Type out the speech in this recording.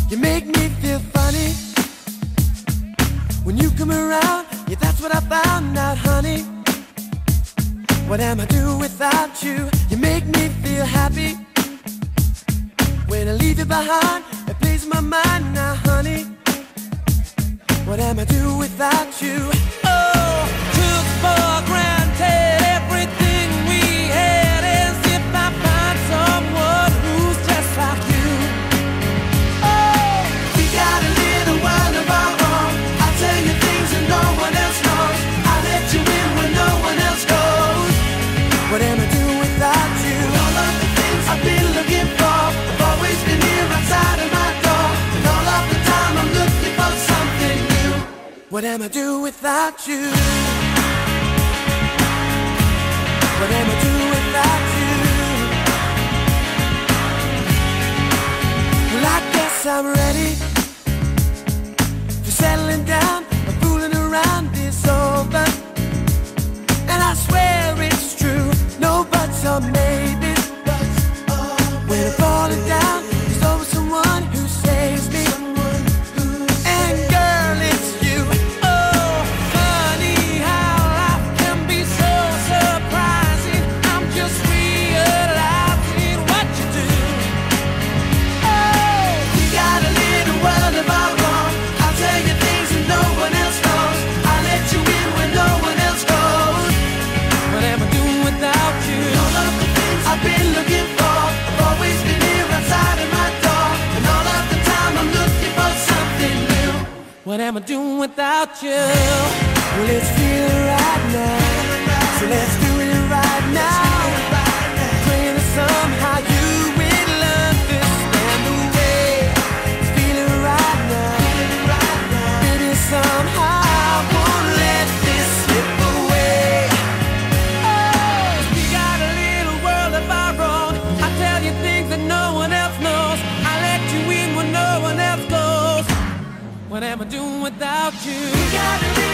You make me feel funny when you come around. Yeah, that's what I found out, honey. What am I doing without you? You make me feel happy when I leave you behind. It plays my mind now, honey. What am I doing without you? Oh, took for granted everything we had, as if I find someone who's just like you. Oh, we got a little world of our own. I'll tell you things that no one else knows. I'll let you in when no one else goes. What am I doing without you? All of the things I've been looking for have always been here outside of my door. And all of the time I'm looking for something new. What am I doing without you? What am I doing without you? Well, I guess I'm ready for settling down. And fooling around is over, and I swear it's true. No buts or maybes. When I'm falling down, there's always someone who saves me. And girl, it's you. Oh, funny how life can be so surprising. I'm just realizing what you do. Oh, we got a little world of our own. I'll tell you things that no one else knows. I'll let you in when no one else goes. What am I doing without you? All of the things I've been looking for have always been here outside of my door. And all of the time I'm looking for something new. What am I doing without you? Well, it's feeling right now, so let's do it right now. Praying that somehow you will understand the way it's feeling right now. Baby, somehow I won't let this slip away. We got a little world of our own. I tell you things that no one else knows. I let you in when no one else goes. What am I doing without you? We got a